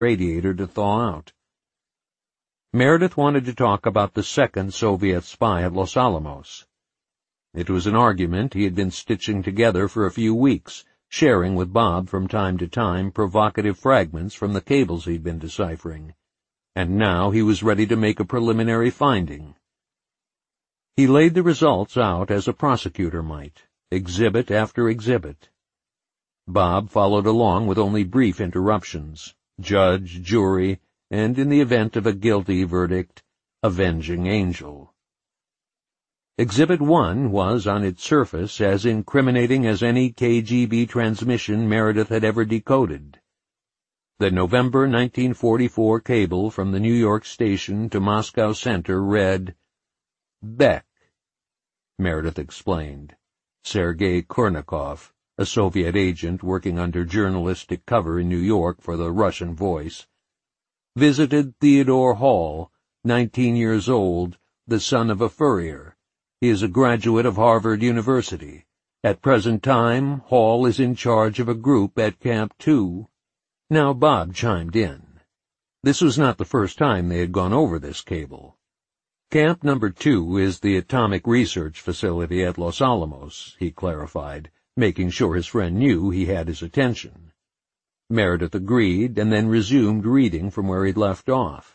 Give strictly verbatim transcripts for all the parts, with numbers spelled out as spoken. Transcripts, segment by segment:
radiator to thaw out. Meredith wanted to talk about the second Soviet spy at Los Alamos. It was an argument he had been stitching together for a few weeks, sharing with Bob from time to time provocative fragments from the cables he'd been deciphering, and now he was ready to make a preliminary finding. He laid the results out as a prosecutor might, exhibit after exhibit. Bob followed along with only brief interruptions, judge, jury, and in the event of a guilty verdict, avenging angel. Exhibit one was, on its surface, as incriminating as any K G B transmission Meredith had ever decoded. The November nineteen forty-four cable from the New York station to Moscow Center read, Beck. Meredith explained. Sergei Kurnikov, a Soviet agent working under journalistic cover in New York for the Russian Voice, visited Theodore Hall, nineteen years old, the son of a furrier. He is a graduate of Harvard University. At present time, Hall is in charge of a group at Camp two. Now Bob chimed in. This was not the first time they had gone over this cable. Camp number two is the atomic research facility at Los Alamos, he clarified, making sure his friend knew he had his attention. Meredith agreed and then resumed reading from where he'd left off.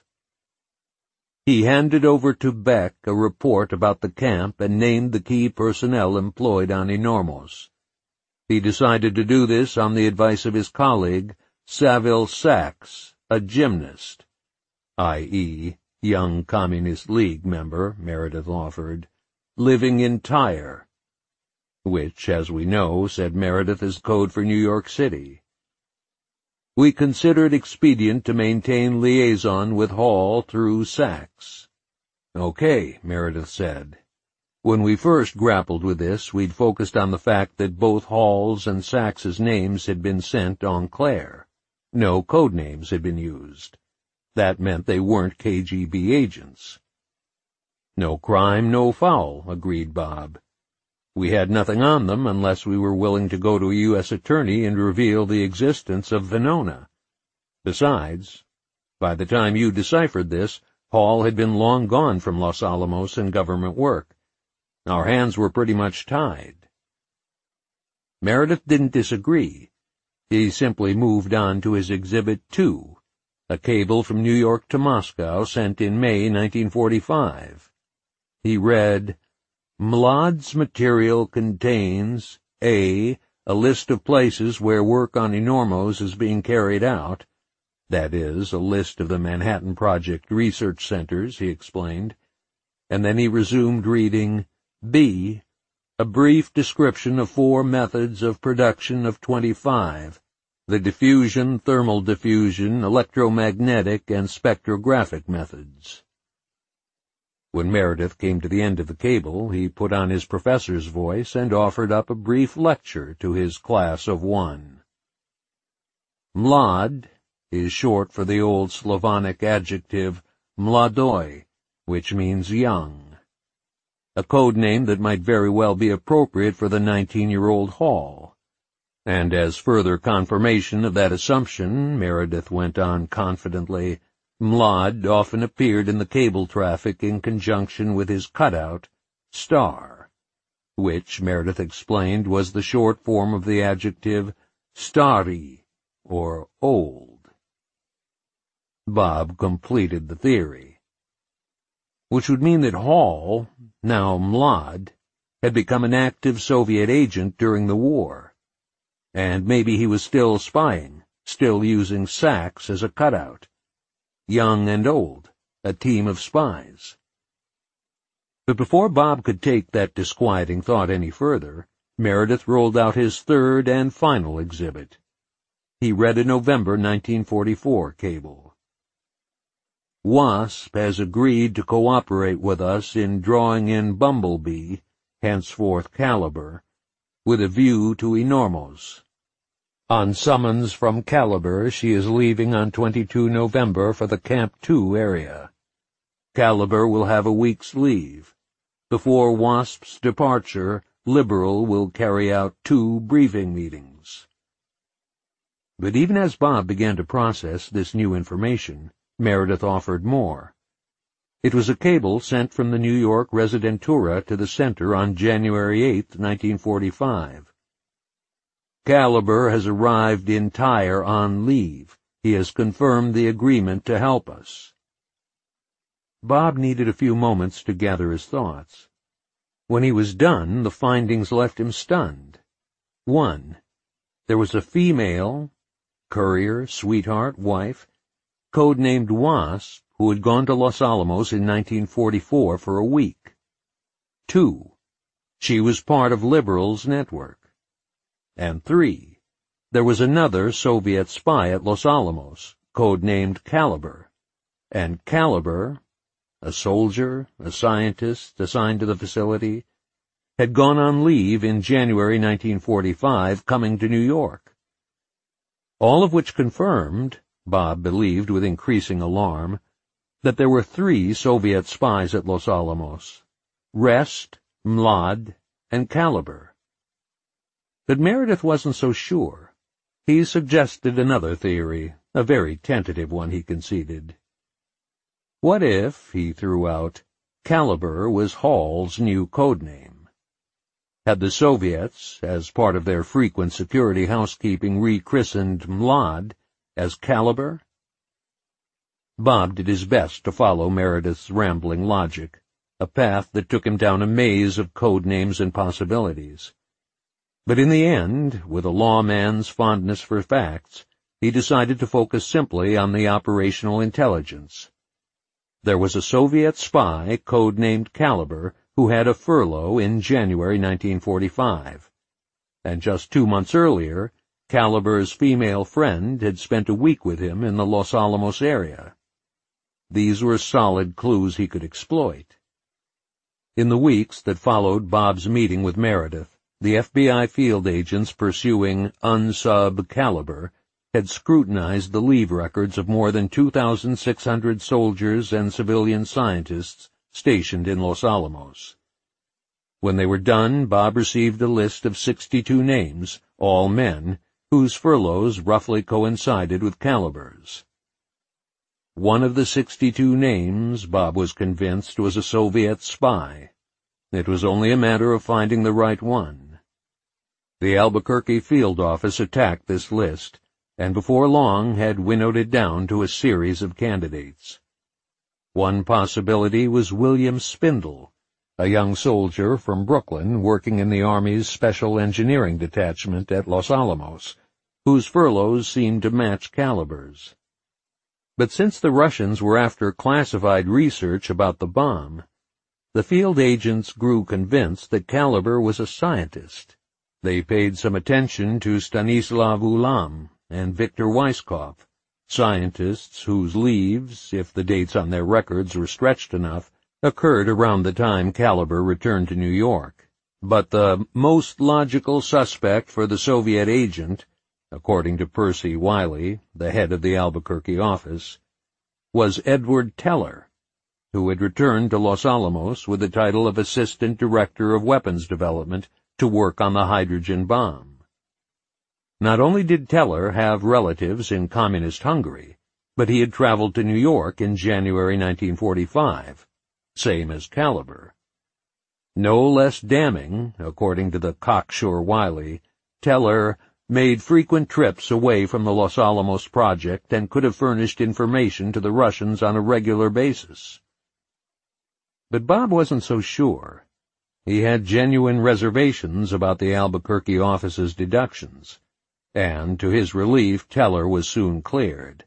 He handed over to Beck a report about the camp and named the key personnel employed on Enormos. He decided to do this on the advice of his colleague, Saville Sachs, a gymnast, that is, young Communist League member, Meredith offered, living in Tyre, which, as we know, said Meredith, is code for New York City. We considered expedient to maintain liaison with Hall through Sachs. Okay, Meredith said. When we first grappled with this, we'd focused on the fact that both Hall's and Sachs's names had been sent en clair. No code names had been used. That meant they weren't K G B agents. No crime, no foul, agreed Bob. We had nothing on them unless we were willing to go to a U S attorney and reveal the existence of Venona. Besides, by the time you deciphered this, Hall had been long gone from Los Alamos and government work. Our hands were pretty much tied. Meredith didn't disagree. He simply moved on to his Exhibit two, a cable from New York to Moscow sent in May nineteen forty-five. He read, Mlad's material contains, A, a list of places where work on Enormos is being carried out, that is, a list of the Manhattan Project research centers, he explained, and then he resumed reading, B, a brief description of four methods of production of twenty-five, the diffusion, thermal diffusion, electromagnetic, and spectrographic methods. When Meredith came to the end of the cable, he put on his professor's voice and offered up a brief lecture to his class of one. Mlad is short for the old Slavonic adjective mladoi, which means young, a code name that might very well be appropriate for the nineteen-year-old Hall. And as further confirmation of that assumption, Meredith went on confidently, Mlad often appeared in the cable traffic in conjunction with his cutout, star, which, Meredith explained, was the short form of the adjective stari, or old. Bob completed the theory, which would mean that Hall, now Mlad, had become an active Soviet agent during the war, and maybe he was still spying, still using Sachs as a cutout. Young and old, a team of spies. But before Bob could take that disquieting thought any further, Meredith rolled out his third and final exhibit. He read a November nineteen forty-four cable. WASP has agreed to cooperate with us in drawing in Bumblebee, henceforth Caliber, with a view to Enormos. On summons from Caliber, she is leaving on the twenty-second of November for the Camp two area. Caliber will have a week's leave. Before WASP's departure, Liberal will carry out two briefing meetings. But even as Bob began to process this new information, Meredith offered more. It was a cable sent from the New York Residentura to the center on January eighth, nineteen forty-five. Caliber has arrived in Tyre on leave. He has confirmed the agreement to help us. Bob needed a few moments to gather his thoughts. When he was done, the findings left him stunned. One, there was a female, courier, sweetheart, wife, codenamed Wasp, who had gone to Los Alamos in nineteen forty-four for a week. Two, she was part of Liberal's network. And three, there was another Soviet spy at Los Alamos, codenamed Caliber. And Caliber, a soldier, a scientist assigned to the facility, had gone on leave in January nineteen forty-five, coming to New York. All of which confirmed, Bob believed with increasing alarm, that there were three Soviet spies at Los Alamos: Rest, Mlad, and Caliber. But Meredith wasn't so sure. He suggested another theory, a very tentative one, he conceded. What if, he threw out, Caliber was Hall's new code name? Had the Soviets, as part of their frequent security housekeeping, rechristened Mlad as Caliber? Bob did his best to follow Meredith's rambling logic, a path that took him down a maze of code names and possibilities. But in the end, with a lawman's fondness for facts, he decided to focus simply on the operational intelligence. There was a Soviet spy, codenamed Caliber, who had a furlough in January nineteen forty-five. And just two months earlier, Caliber's female friend had spent a week with him in the Los Alamos area. These were solid clues he could exploit. In the weeks that followed Bob's meeting with Meredith, the F B I field agents pursuing Unsub Caliber had scrutinized the leave records of more than two thousand six hundred soldiers and civilian scientists stationed in Los Alamos. When they were done, Bob received a list of sixty-two names, all men, whose furloughs roughly coincided with Caliber's. One of the sixty-two names, Bob was convinced, was a Soviet spy. It was only a matter of finding the right one. The Albuquerque field office attacked this list, and before long had winnowed it down to a series of candidates. One possibility was William Spindle, a young soldier from Brooklyn working in the Army's Special Engineering Detachment at Los Alamos, whose furloughs seemed to match Caliber's. But since the Russians were after classified research about the bomb, the field agents grew convinced that Caliber was a scientist. They paid some attention to Stanislav Ulam and Victor Weisskopf, scientists whose leaves, if the dates on their records were stretched enough, occurred around the time Caliber returned to New York. But the most logical suspect for the Soviet agent, according to Percy Wiley, the head of the Albuquerque office, was Edward Teller, who had returned to Los Alamos with the title of Assistant Director of Weapons Development to work on the hydrogen bomb. Not only did Teller have relatives in communist Hungary, but he had traveled to New York in January nineteen forty-five, same as Caliber. No less damning, according to the cocksure Wiley, Teller made frequent trips away from the Los Alamos project and could have furnished information to the Russians on a regular basis. But Bob wasn't so sure. He had genuine reservations about the Albuquerque office's deductions, and, to his relief, Teller was soon cleared.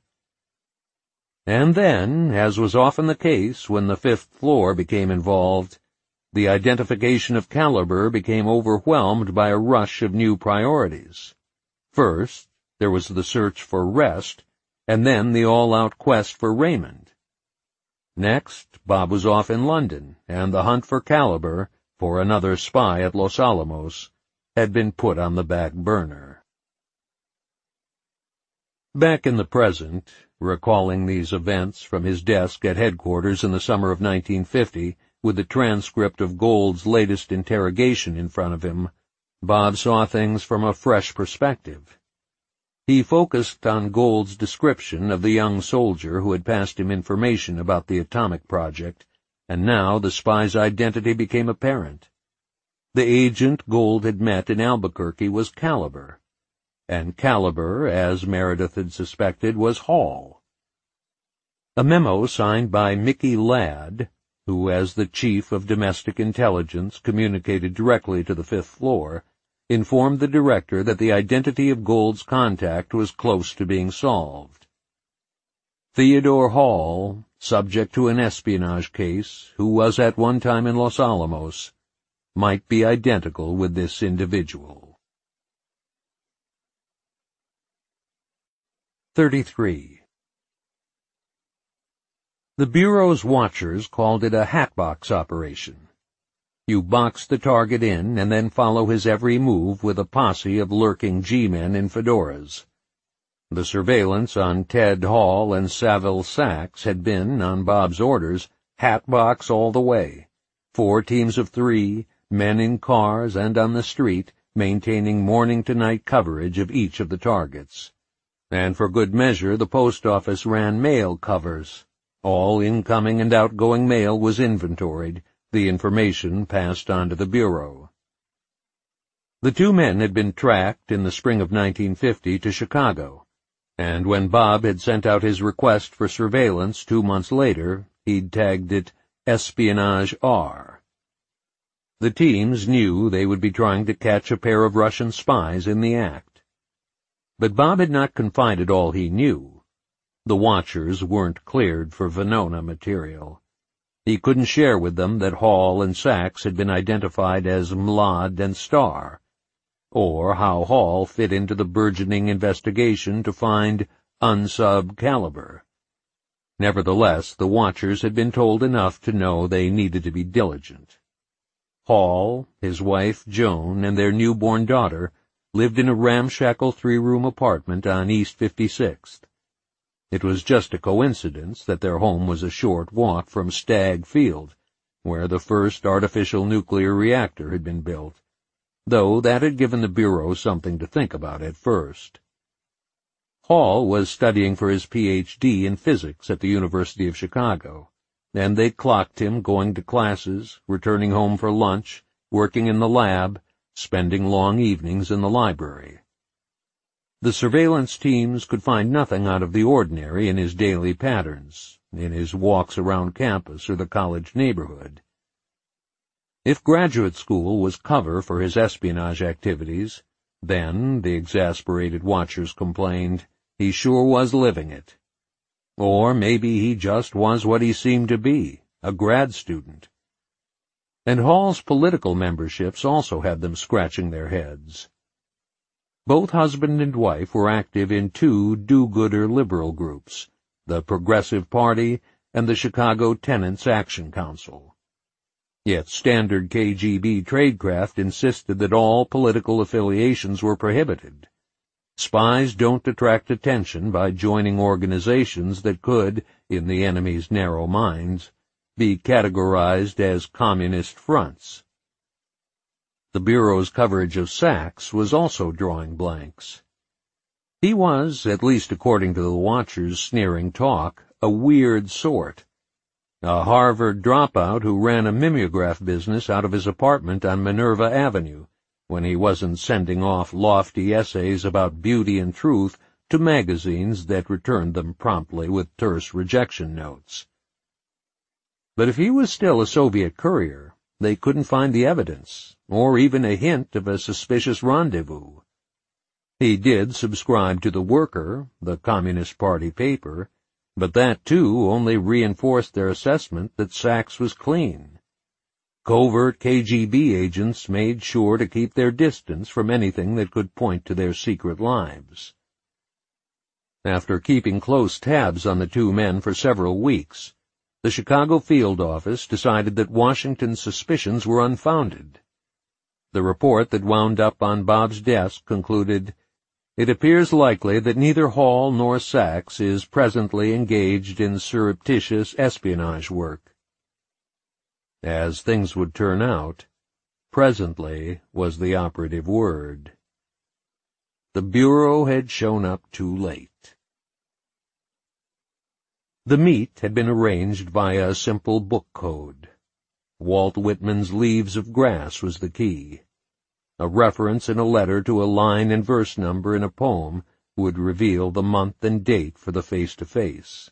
And then, as was often the case when the fifth floor became involved, the identification of Caliber became overwhelmed by a rush of new priorities. First, there was the search for Rest, and then the all-out quest for Raymond. Next, Bob was off in London, and the hunt for Caliber, for another spy at Los Alamos, had been put on the back burner. Back in the present, recalling these events from his desk at headquarters in the summer of nineteen fifty, with the transcript of Gould's latest interrogation in front of him, Bob saw things from a fresh perspective. He focused on Gould's description of the young soldier who had passed him information about the atomic project, and now the spy's identity became apparent. The agent Gould had met in Albuquerque was Caliber, and Caliber, as Meredith had suspected, was Hall. A memo signed by Mickey Ladd, who as the chief of domestic intelligence communicated directly to the fifth floor, informed the director that the identity of Gould's contact was close to being solved. Theodore Hall, subject to an espionage case, who was at one time in Los Alamos, might be identical with this individual. thirty-three. The Bureau's watchers called it a hatbox operation. You box the target in and then follow his every move with a posse of lurking G-men in fedoras. The surveillance on Ted Hall and Saville Sachs had been, on Bob's orders, hatbox all the way. Four teams of three, men in cars and on the street, maintaining morning-to-night coverage of each of the targets. And for good measure, the post office ran mail covers. All incoming and outgoing mail was inventoried, the information passed on to the Bureau. The two men had been tracked in the spring of nineteen fifty to Chicago, and when Bob had sent out his request for surveillance two months later, he'd tagged it Espionage R. The teams knew they would be trying to catch a pair of Russian spies in the act. But Bob had not confided all he knew. The watchers weren't cleared for Venona material. He couldn't share with them that Hall and Sachs had been identified as Mlad and Starr, or how Hall fit into the burgeoning investigation to find unsub Caliber. Nevertheless, the watchers had been told enough to know they needed to be diligent. Hall, his wife Joan, and their newborn daughter lived in a ramshackle three-room apartment on East fifty-sixth. It was just a coincidence that their home was a short walk from Stagg Field, where the first artificial nuclear reactor had been built, though that had given the Bureau something to think about at first. Hall was studying for his P H D in physics at the University of Chicago, and they clocked him going to classes, returning home for lunch, working in the lab, spending long evenings in the library. The surveillance teams could find nothing out of the ordinary in his daily patterns, in his walks around campus or the college neighborhood. If graduate school was cover for his espionage activities, then, the exasperated watchers complained, he sure was living it. Or maybe he just was what he seemed to be, a grad student. And Hall's political memberships also had them scratching their heads. Both husband and wife were active in two do-gooder liberal groups, the Progressive Party and the Chicago Tenants Action Council. Yet standard K G B tradecraft insisted that all political affiliations were prohibited. Spies don't attract attention by joining organizations that could, in the enemy's narrow minds, be categorized as communist fronts. The Bureau's coverage of Sachs was also drawing blanks. He was, at least according to the watchers' sneering talk, a weird sort. A Harvard dropout who ran a mimeograph business out of his apartment on Minerva Avenue, when he wasn't sending off lofty essays about beauty and truth to magazines that returned them promptly with terse rejection notes. But if he was still a Soviet courier, they couldn't find the evidence, or even a hint of a suspicious rendezvous. He did subscribe to The Worker, the Communist Party paper, but that, too, only reinforced their assessment that Sachs was clean. Covert K G B agents made sure to keep their distance from anything that could point to their secret lives. After keeping close tabs on the two men for several weeks, the Chicago field office decided that Washington's suspicions were unfounded. The report that wound up on Bob's desk concluded, "It appears likely that neither Hall nor Sachs is presently engaged in surreptitious espionage work." As things would turn out, presently was the operative word. The Bureau had shown up too late. The meet had been arranged via a simple book code. Walt Whitman's Leaves of Grass was the key. A reference in a letter to a line and verse number in a poem would reveal the month and date for the face-to-face.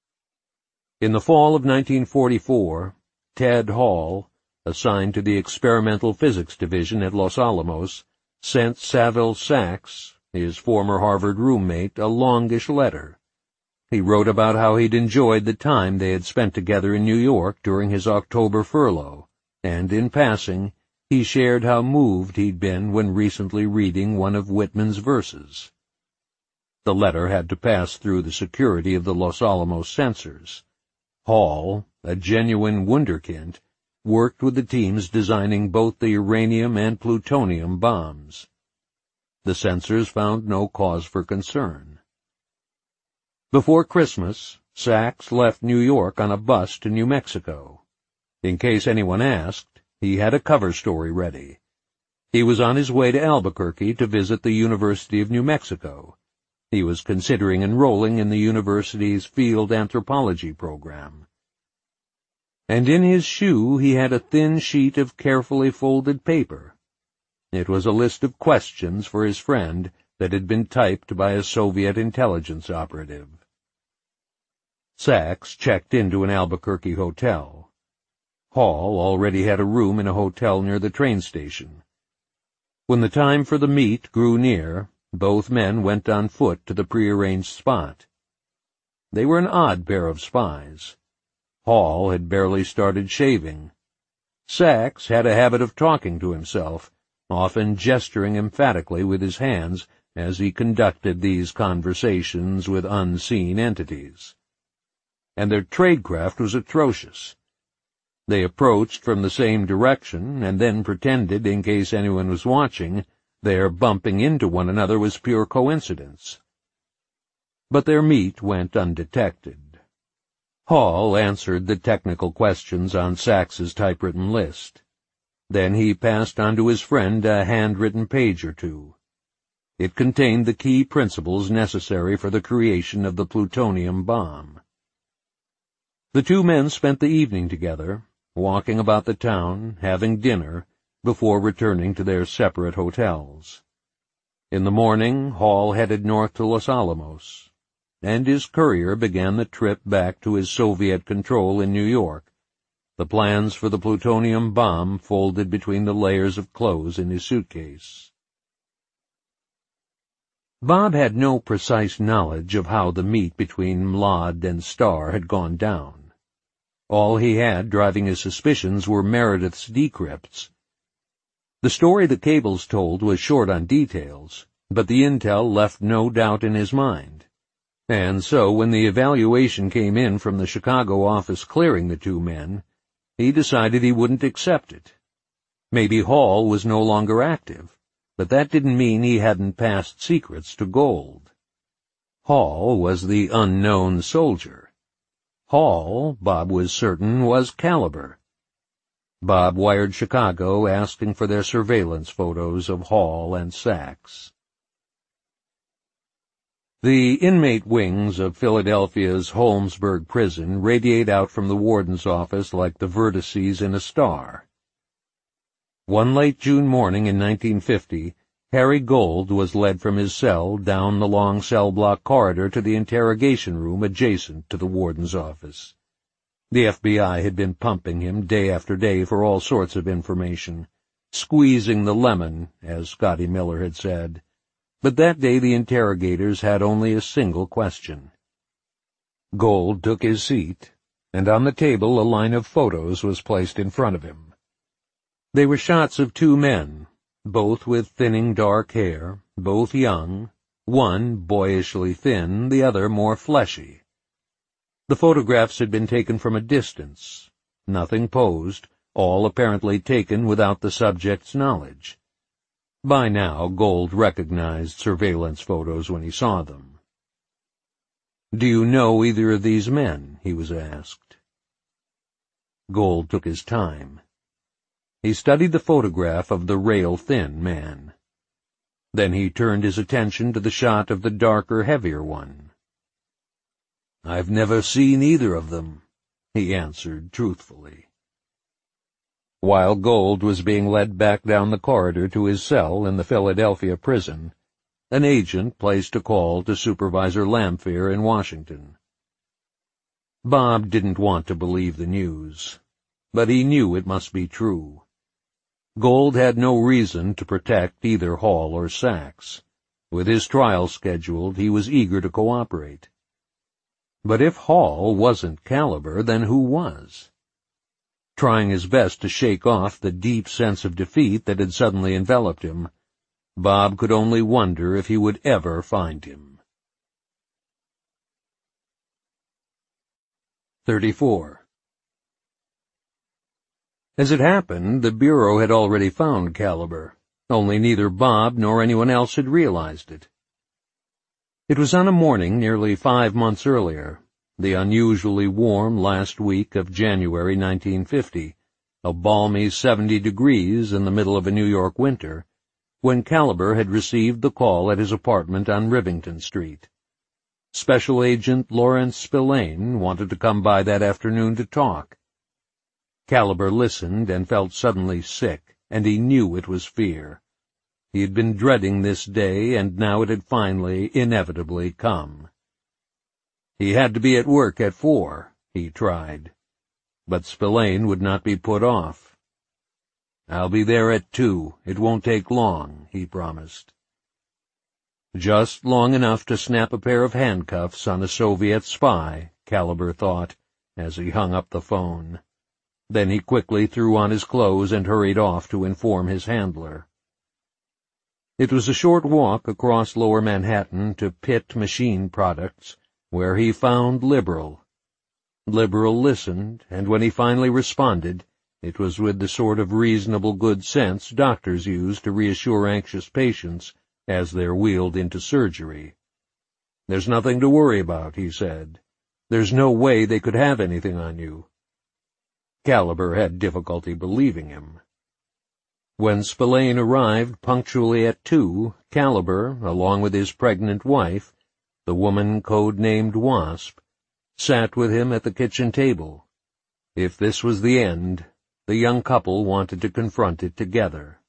In the fall of nineteen forty-four, Ted Hall, assigned to the Experimental Physics Division at Los Alamos, sent Saville Sachs, his former Harvard roommate, a longish letter. He wrote about how he'd enjoyed the time they had spent together in New York during his October furlough, and in passing, he shared how moved he'd been when recently reading one of Whitman's verses. The letter had to pass through the security of the Los Alamos censors. Hall, a genuine wunderkind, worked with the teams designing both the uranium and plutonium bombs. The censors found no cause for concern. Before Christmas, Sachs left New York on a bus to New Mexico. In case anyone asked, he had a cover story ready. He was on his way to Albuquerque to visit the University of New Mexico. He was considering enrolling in the university's field anthropology program. And in his shoe he had a thin sheet of carefully folded paper. It was a list of questions for his friend that had been typed by a Soviet intelligence operative. Sachs checked into an Albuquerque hotel. Hall already had a room in a hotel near the train station. When the time for the meet grew near, both men went on foot to the prearranged spot. They were an odd pair of spies. Hall had barely started shaving. Sachs had a habit of talking to himself, often gesturing emphatically with his hands as he conducted these conversations with unseen entities. And their tradecraft was atrocious. They approached from the same direction and then pretended, in case anyone was watching, their bumping into one another was pure coincidence. But their meet went undetected. Hall answered the technical questions on Sachs's typewritten list. Then he passed on to his friend a handwritten page or two. It contained the key principles necessary for the creation of the plutonium bomb. The two men spent the evening together, walking about the town, having dinner, before returning to their separate hotels. In the morning, Hall headed north to Los Alamos, and his courier began the trip back to his Soviet control in New York, the plans for the plutonium bomb folded between the layers of clothes in his suitcase. Bob had no precise knowledge of how the meet between Mlad and Starr had gone down. All he had driving his suspicions were Meredith's decrypts. The story the cables told was short on details, but the intel left no doubt in his mind. And so when the evaluation came in from the Chicago office clearing the two men, he decided he wouldn't accept it. Maybe Hall was no longer active, but that didn't mean he hadn't passed secrets to Gold. Hall was the unknown soldier. Hall, Bob was certain, was Caliber. Bob wired Chicago asking for their surveillance photos of Hall and Sachs. The inmate wings of Philadelphia's Holmesburg prison radiate out from the warden's office like the vertices in a star. One late June morning in nineteen fifty, Harry Gold was led from his cell down the long cell-block corridor to the interrogation room adjacent to the warden's office. The F B I had been pumping him day after day for all sorts of information, squeezing the lemon, as Scotty Miller had said. But that day the interrogators had only a single question. Gold took his seat, and on the table a line of photos was placed in front of him. They were shots of two men, both with thinning dark hair, both young, one boyishly thin, the other more fleshy. The photographs had been taken from a distance, nothing posed, all apparently taken without the subject's knowledge. By now, Gold recognized surveillance photos when he saw them. "Do you know either of these men?" he was asked. Gold took his time. He studied the photograph of the rail-thin man. Then he turned his attention to the shot of the darker, heavier one. "I've never seen either of them," he answered truthfully. While Gold was being led back down the corridor to his cell in the Philadelphia prison, an agent placed a call to Supervisor Lamphere in Washington. Bob didn't want to believe the news, but he knew it must be true. Gold had no reason to protect either Hall or Sachs. With his trial scheduled, he was eager to cooperate. But if Hall wasn't Caliber, then who was? Trying his best to shake off the deep sense of defeat that had suddenly enveloped him, Bob could only wonder if he would ever find him. thirty-four. As it happened, the Bureau had already found Caliber, only neither Bob nor anyone else had realized it. It was on a morning nearly five months earlier, the unusually warm last week of January nineteen fifty, a balmy seventy degrees in the middle of a New York winter, when Caliber had received the call at his apartment on Rivington Street. Special Agent Lawrence Spillane wanted to come by that afternoon to talk. Caliber listened and felt suddenly sick, and he knew it was fear. He had been dreading this day, and now it had finally, inevitably come. He had to be at work at four, he tried. But Spillane would not be put off. "I'll be there at two. It won't take long," he promised. Just long enough to snap a pair of handcuffs on a Soviet spy, Caliber thought, as he hung up the phone. Then he quickly threw on his clothes and hurried off to inform his handler. It was a short walk across Lower Manhattan to Pitt Machine Products, where he found Liberal. Liberal listened, and when he finally responded, it was with the sort of reasonable good sense doctors use to reassure anxious patients as they're wheeled into surgery. "There's nothing to worry about," he said. "There's no way they could have anything on you." Caliber had difficulty believing him. When Spillane arrived punctually at two, Caliber, along with his pregnant wife, the woman code-named Wasp, sat with him at the kitchen table. If this was the end, the young couple wanted to confront it together.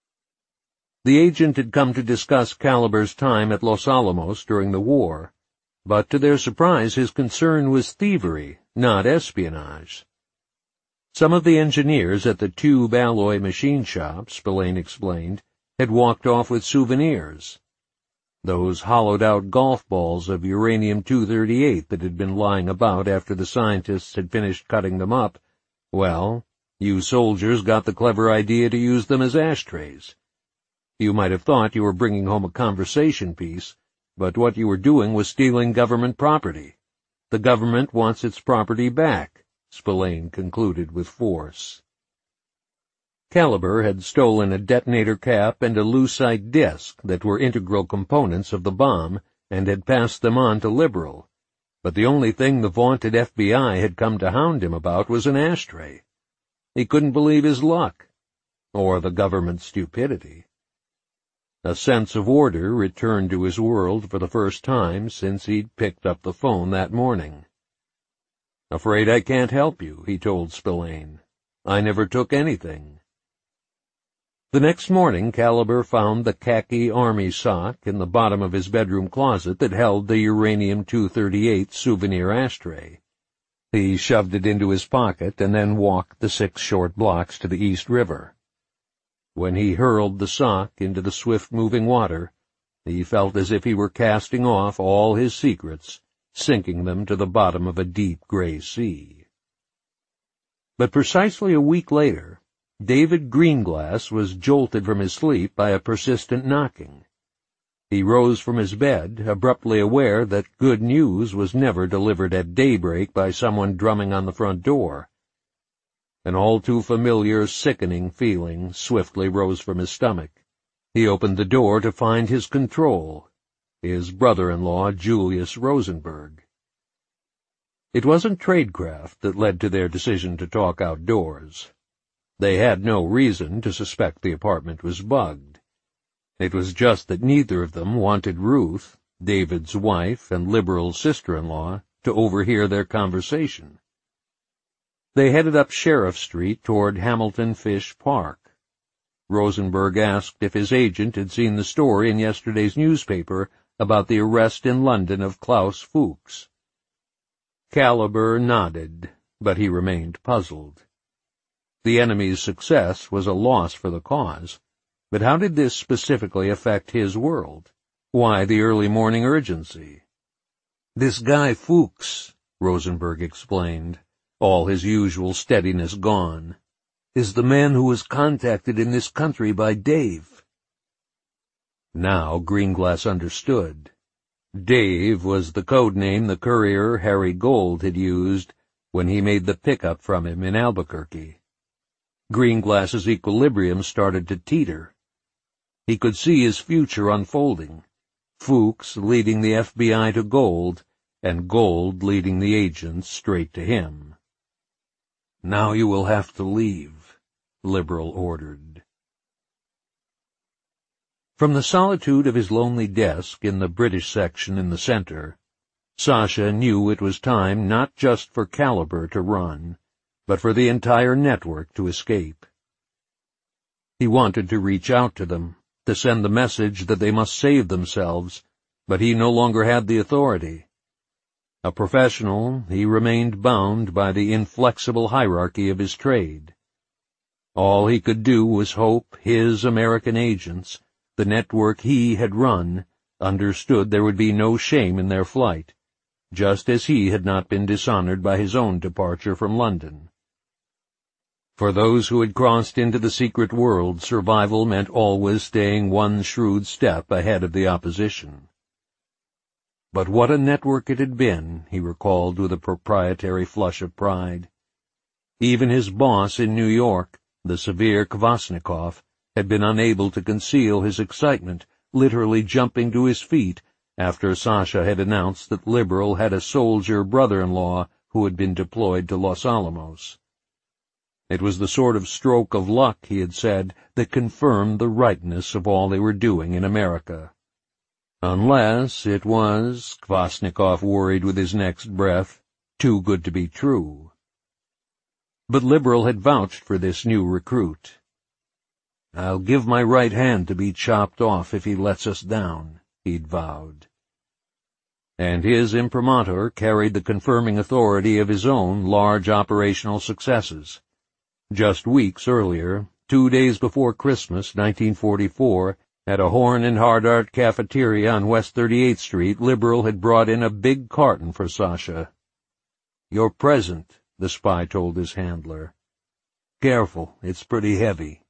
The agent had come to discuss Caliber's time at Los Alamos during the war, but to their surprise his concern was thievery, not espionage. Some of the engineers at the tube alloy machine shop, Spillane explained, had walked off with souvenirs. Those hollowed-out golf balls of uranium two thirty-eight that had been lying about after the scientists had finished cutting them up, well, you soldiers got the clever idea to use them as ashtrays. You might have thought you were bringing home a conversation piece, but what you were doing was stealing government property. The government wants its property back, Spillane concluded with force. Caliber had stolen a detonator cap and a lucite disc that were integral components of the bomb and had passed them on to Liberal, but the only thing the vaunted F B I had come to hound him about was an ashtray. He couldn't believe his luck, or the government's stupidity. A sense of order returned to his world for the first time since he'd picked up the phone that morning. "Afraid I can't help you," he told Spillane. "I never took anything." The next morning Caliber found the khaki army sock in the bottom of his bedroom closet that held the uranium two thirty-eight souvenir ashtray. He shoved it into his pocket and then walked the six short blocks to the East River. When he hurled the sock into the swift-moving water, he felt as if he were casting off all his secrets, sinking them to the bottom of a deep gray sea. But precisely a week later, David Greenglass was jolted from his sleep by a persistent knocking. He rose from his bed, abruptly aware that good news was never delivered at daybreak by someone drumming on the front door. An all-too-familiar, sickening feeling swiftly rose from his stomach. He opened the door to find his control, his brother-in-law Julius Rosenberg. It wasn't tradecraft that led to their decision to talk outdoors. They had no reason to suspect the apartment was bugged. It was just that neither of them wanted Ruth, David's wife and liberal sister-in-law, to overhear their conversation. They headed up Sheriff Street toward Hamilton Fish Park. Rosenberg asked if his agent had seen the story in yesterday's newspaper about the arrest in London of Klaus Fuchs. Caliber nodded, but he remained puzzled. The enemy's success was a loss for the cause, but how did this specifically affect his world? Why the early morning urgency? "This guy Fuchs," Rosenberg explained, all his usual steadiness gone, "is the man who was contacted in this country by Dave." Now Greenglass understood. Dave was the code name the courier Harry Gold had used when he made the pickup from him in Albuquerque. Greenglass's equilibrium started to teeter. He could see his future unfolding, Fuchs leading the F B I to Gold, and Gold leading the agents straight to him. "Now you will have to leave," Liberal ordered. From the solitude of his lonely desk in the British section in the center, Sasha knew it was time not just for Caliber to run, but for the entire network to escape. He wanted to reach out to them, to send the message that they must save themselves, but he no longer had the authority. A professional, he remained bound by the inflexible hierarchy of his trade. All he could do was hope his American agents, the network he had run, understood there would be no shame in their flight, just as he had not been dishonored by his own departure from London. For those who had crossed into the secret world, survival meant always staying one shrewd step ahead of the opposition. But what a network it had been, he recalled with a proprietary flush of pride. Even his boss in New York, the severe Kvasnikov, had been unable to conceal his excitement, literally jumping to his feet after Sasha had announced that Liberal had a soldier brother-in-law who had been deployed to Los Alamos. It was the sort of stroke of luck, he had said, that confirmed the rightness of all they were doing in America. Unless it was, Kvasnikov worried with his next breath, too good to be true. But Liberal had vouched for this new recruit. "I'll give my right hand to be chopped off if he lets us down," he'd vowed. And his imprimatur carried the confirming authority of his own large operational successes. Just weeks earlier, two days before Christmas, nineteen forty-four, at a Horn and Hardart cafeteria on West thirty-eighth Street, Liberal had brought in a big carton for Sasha. "Your present," the spy told his handler. "Careful, it's pretty heavy."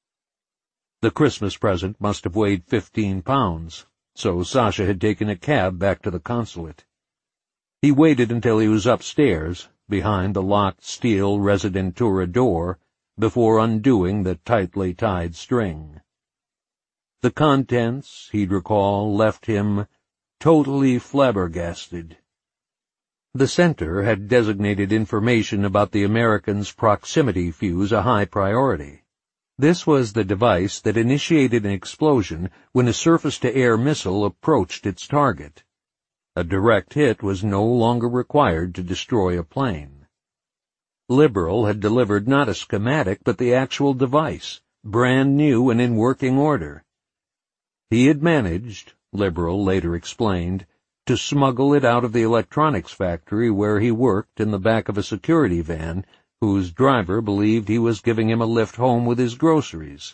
The Christmas present must have weighed fifteen pounds, so Sasha had taken a cab back to the consulate. He waited until he was upstairs, behind the locked steel Residentura door, before undoing the tightly tied string. The contents, he'd recall, left him totally flabbergasted. The center had designated information about the Americans' proximity fuse a high priority. This was the device that initiated an explosion when a surface-to-air missile approached its target. A direct hit was no longer required to destroy a plane. Liberal had delivered not a schematic but the actual device, brand new and in working order. He had managed, Liberal later explained, to smuggle it out of the electronics factory where he worked in the back of a security van, whose driver believed he was giving him a lift home with his groceries.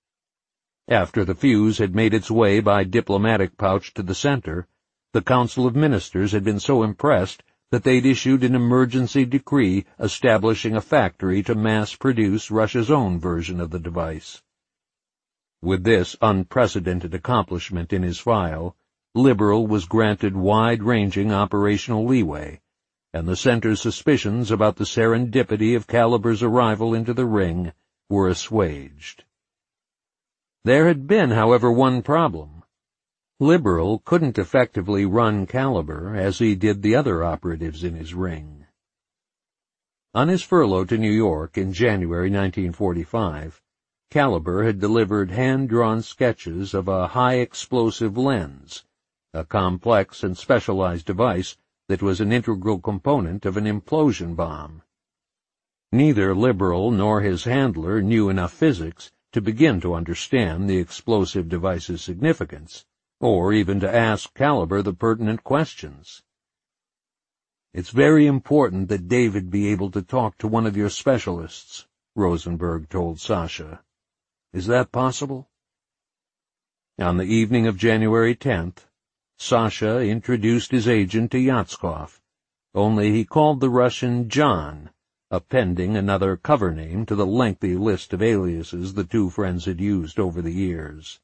After the fuse had made its way by diplomatic pouch to the center, the Council of Ministers had been so impressed that they'd issued an emergency decree establishing a factory to mass-produce Russia's own version of the device. With this unprecedented accomplishment in his file, Liberal was granted wide-ranging operational leeway, and the center's suspicions about the serendipity of Caliber's arrival into the ring were assuaged. There had been, however, one problem. Liberal couldn't effectively run Caliber as he did the other operatives in his ring. On his furlough to New York in January nineteen forty-five, Caliber had delivered hand-drawn sketches of a high-explosive lens, a complex and specialized device that was an integral component of an implosion bomb. Neither Liberal nor his handler knew enough physics to begin to understand the explosive device's significance, or even to ask Caliber the pertinent questions. "It's very important that David be able to talk to one of your specialists," Rosenberg told Sasha. "Is that possible?" On the evening of January tenth, Sasha introduced his agent to Yatskov, only he called the Russian John, appending another cover name to the lengthy list of aliases the two friends had used over the years.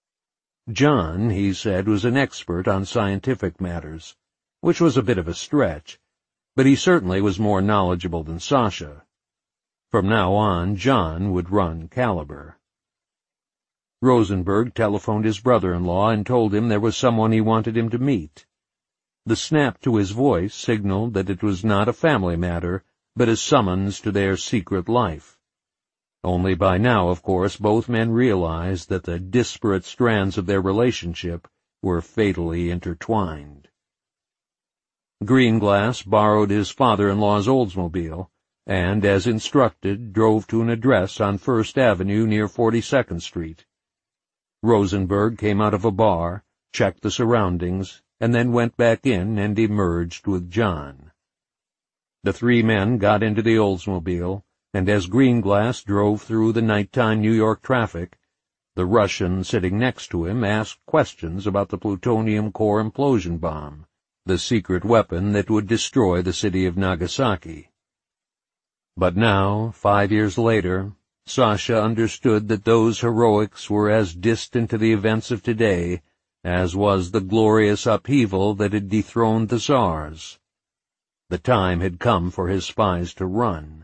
John, he said, was an expert on scientific matters, which was a bit of a stretch, but he certainly was more knowledgeable than Sasha. From now on, John would run Caliber. Rosenberg telephoned his brother-in-law and told him there was someone he wanted him to meet. The snap to his voice signaled that it was not a family matter, but a summons to their secret life. Only by now, of course, both men realized that the disparate strands of their relationship were fatally intertwined. Greenglass borrowed his father-in-law's Oldsmobile, and, as instructed, drove to an address on First Avenue near forty-second Street. Rosenberg came out of a bar, checked the surroundings, and then went back in and emerged with John. The three men got into the Oldsmobile, and as Greenglass drove through the nighttime New York traffic, the Russian sitting next to him asked questions about the plutonium core implosion bomb, the secret weapon that would destroy the city of Nagasaki. But now, five years later, Sasha understood that those heroics were as distant to the events of today as was the glorious upheaval that had dethroned the Tsars. The time had come for his spies to run.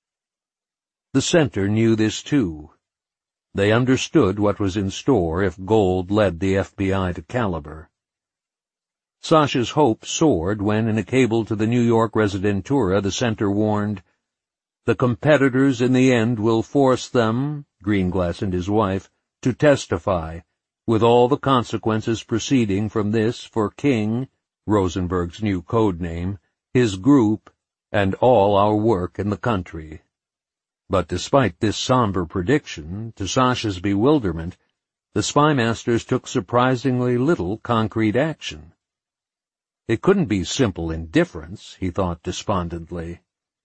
The Center knew this too. They understood what was in store if Gold led the F B I to Caliber. Sasha's hope soared when, in a cable to the New York Residentura, the Center warned, "The competitors in the end will force them," Greenglass and his wife, "to testify, with all the consequences proceeding from this for King," Rosenberg's new code name, "his group, and all our work in the country." But despite this somber prediction, to Sasha's bewilderment, the spymasters took surprisingly little concrete action. It couldn't be simple indifference, he thought despondently.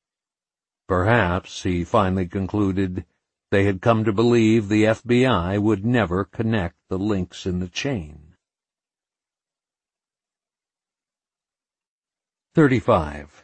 Perhaps, he finally concluded, they had come to believe the F B I would never connect the links in the chain. thirty-five.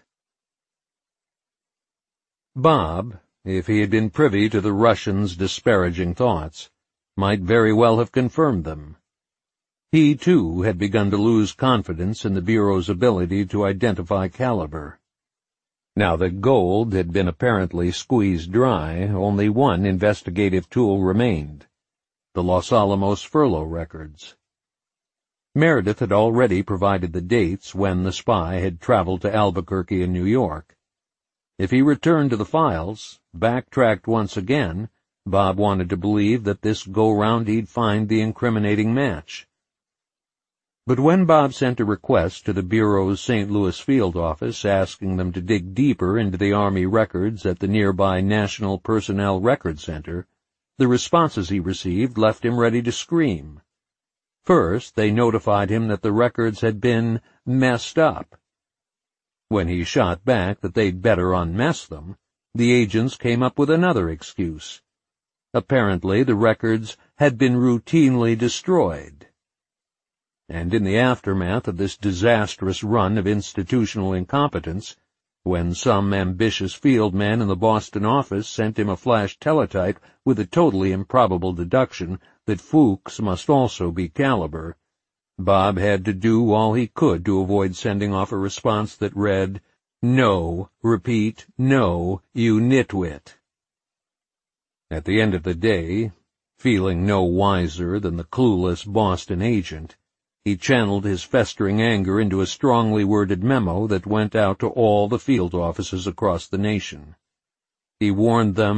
Bob, if he had been privy to the Russian's disparaging thoughts, might very well have confirmed them. He, too, had begun to lose confidence in the Bureau's ability to identify Caliber. Now that Gold had been apparently squeezed dry, only one investigative tool remained, the Los Alamos furlough records. Meredith had already provided the dates when the spy had traveled to Albuquerque and New York. If he returned to the files, backtracked once again, Bob wanted to believe that this go-round he'd find the incriminating match. But when Bob sent a request to the Bureau's Saint Louis field office asking them to dig deeper into the Army records at the nearby National Personnel Record Center, the responses he received left him ready to scream. First, they notified him that the records had been messed up. When he shot back that they'd better unmess them, the agents came up with another excuse. Apparently, the records had been routinely destroyed. And in the aftermath of this disastrous run of institutional incompetence, when some ambitious field man in the Boston office sent him a flash teletype with a totally improbable deduction that Fuchs must also be Caliber, Bob had to do all he could to avoid sending off a response that read, "No, repeat, no, you nitwit." At the end of the day, feeling no wiser than the clueless Boston agent, he channeled his festering anger into a strongly worded memo that went out to all the field offices across the nation. He warned them